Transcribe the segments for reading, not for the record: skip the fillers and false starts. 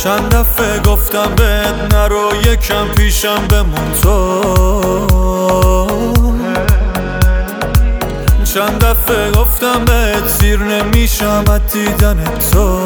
چند دفعه گفتم بهت نرو یکم پیشم بمون تو، چند دفعه گفتم بهت سیر نمیشم از دیدن تو.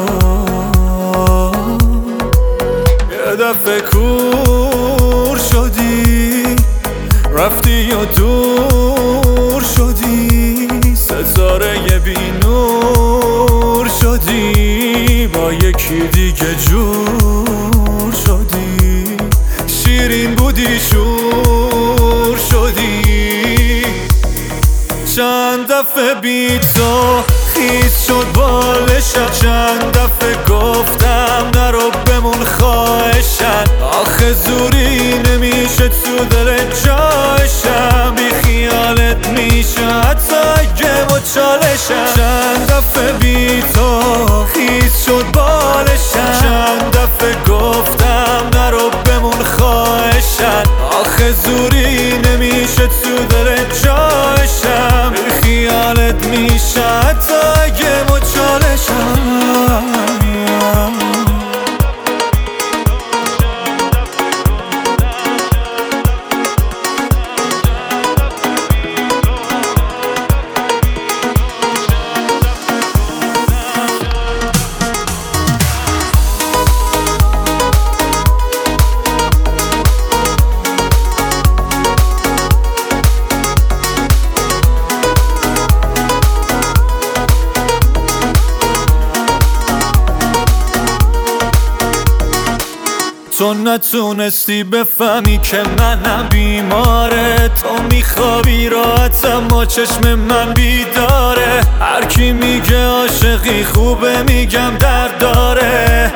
یه دفعه کور شدی رفتی و دور شدی، ستاره بی نور شدی، با یکی دیگه جور شدی، شیرین بودی شور شدی. چند دفعه بی تو خیس شد بالشم، چند دفعه گفتم نرو بمون خواهشم، آخه زوری نمیشه تو دل جایشم، بی خیالت میشه حتی اگه مچالشم. چند دفعه بی تو خیس شد بالشم، چند دفعه گفتم نرو بمون خواهشم، آخه زوری نمیشه تو دل جایشم، بی خیالت میشه حتی اگه مچالشم. تو نتونستی بفهمی که منم بیماره، تو میخوابی راحت اما چشم من بیداره، هر کی میگه عاشقی خوبه میگم درد داره،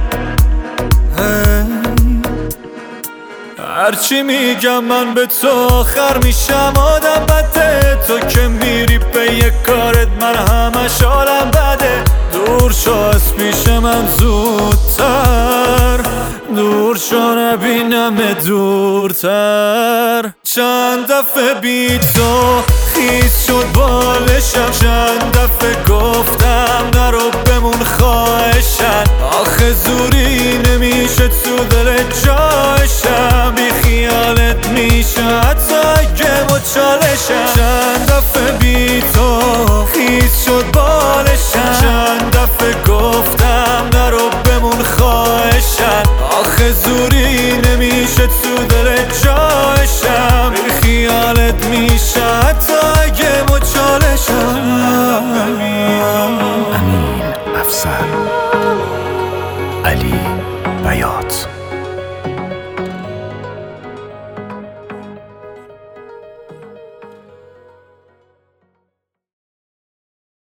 هرچی میگم من به تو آخر میشم آدم بده، تو که میری به یک کارت من همش حالم بده، دور شو از پیش من زودتر، دور شو نبینم دورتر. چند دفعه بی تو خیس شد بالشم، چند دفعه